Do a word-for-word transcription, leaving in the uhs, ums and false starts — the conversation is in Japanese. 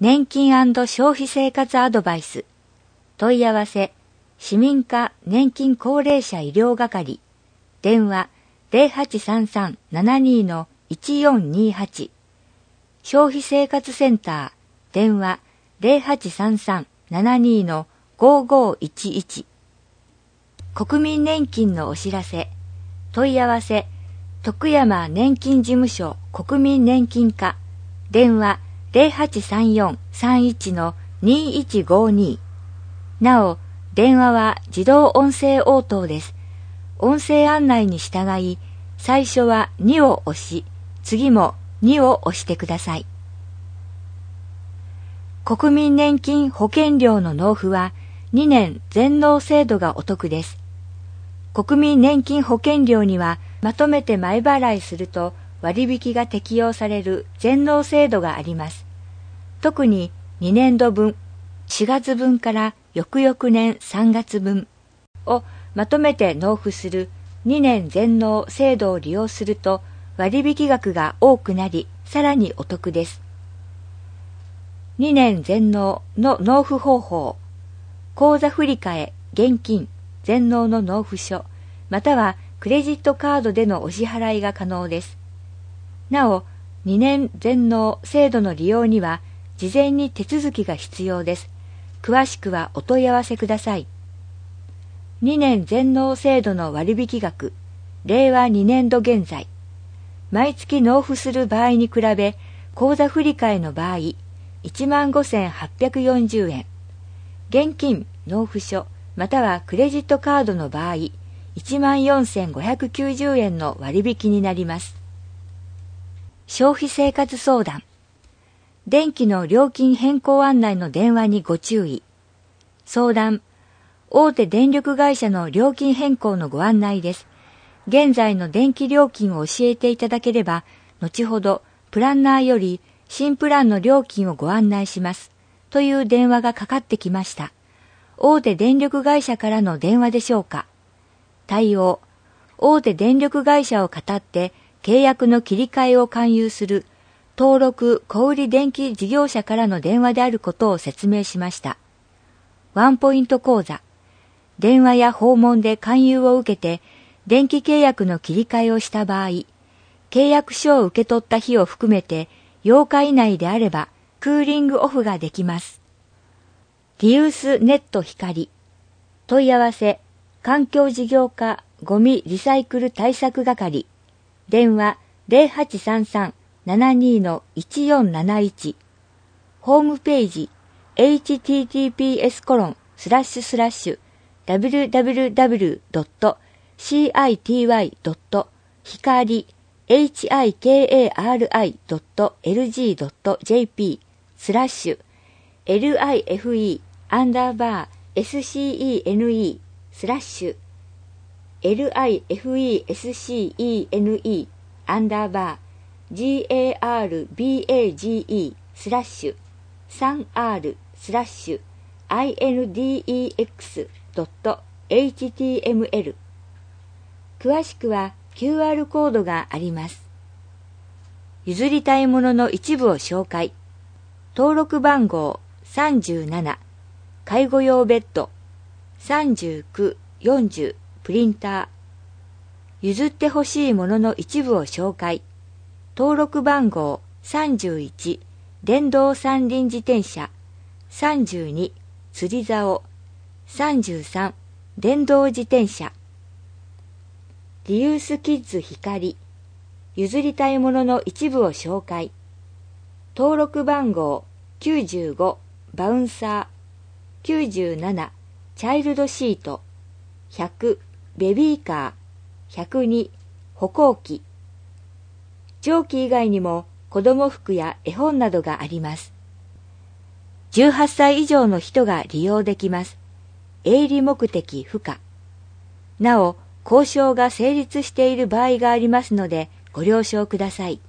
年金&消費生活アドバイス。問い合わせ、市民課年金高齢者医療係。電話 ゼロはちさんさん ななに いちよんにはち。消費生活センター。電話 ゼロはちさんさん ななに ごごいちいち。国民年金のお知らせ。問い合わせ、徳山年金事務所国民年金課。電話ゼロはちさんよん さんいち にいちごに。なお、電話は自動音声応答です。音声案内に従い、最初はにを押し、次もにを押してください。国民年金保険料の納付はにねん全納制度がお得です。国民年金保険料にはまとめて前払いすると割引が適用される全納制度があります。特ににねんどぶん、しがつぶんから翌々年さんがつぶんをまとめて納付するにねん全納制度を利用すると割引額が多くなり、さらにお得です。にねん全納の納付方法、口座振替、現金、全納の納付書、またはクレジットカードでのお支払いが可能です。なお、にねん全納制度の利用には事前に手続きが必要です。詳しくはお問い合わせください。にねん全納制度の割引額、れいわにねんど現在、毎月納付する場合に比べ、口座振替の場合、いちまんごせんはっぴゃくよんじゅうえん、現金納付書またはクレジットカードの場合、いちまんよんせんごひゃくきゅうじゅうえんの割引になります。消費生活相談。電気の料金変更案内の電話にご注意。相談。大手電力会社の料金変更のご案内です。現在の電気料金を教えていただければ、後ほどプランナーより新プランの料金をご案内します。という電話がかかってきました。大手電力会社からの電話でしょうか。対応。大手電力会社を語って契約の切り替えを勧誘する登録小売電気事業者からの電話であることを説明しました。ワンポイント講座。電話や訪問で勧誘を受けて電気契約の切り替えをした場合、契約書を受け取った日を含めてようか以内であればクーリングオフができます。リユースネット光。問い合わせ、環境事業課ゴミリサイクル対策係。電話ゼロはちさんさん ななに いちよんなないち。ホームページ エイチティーティーピーエスコロンスラッシュスラッシュダブリューダブリューダブリュードットシーアイティーワイドットひかり エイチアイケーエーアールアイドットエルジードットジェーピー スラッシュ エルアイエフイー アンダーバー エスシーイーエヌイー スラッシュ エルアイエフイーエスシーイーエヌイー アンダーバー ジーエーアールビーエージーイー スラッシュ スリーアール スラッシュ アイエヌディーイーエックス ドット エイチティーエムエル。詳しくは キューアール コードがあります。譲りたいものの一部を紹介。登録番号さんじゅうなな、介護用ベッド、さんじゅうきゅう、よんじゅう、プリンター。譲ってほしいものの一部を紹介。登録番号さんじゅういち、電動三輪自転車、さんじゅうに、釣り竿、さんじゅうさん、電動自転車。リユースキッズ光。譲りたいものの一部を紹介。登録番号きゅうじゅうご、バウンサー、きゅうじゅうなな、チャイルドシート、ひゃく、ベビーカー、ひゃくに、歩行器。上記以外にも子供服や絵本などがあります。じゅうはっさい以上の人が利用できます。営利目的不可。なお、交渉が成立している場合がありますのでご了承ください。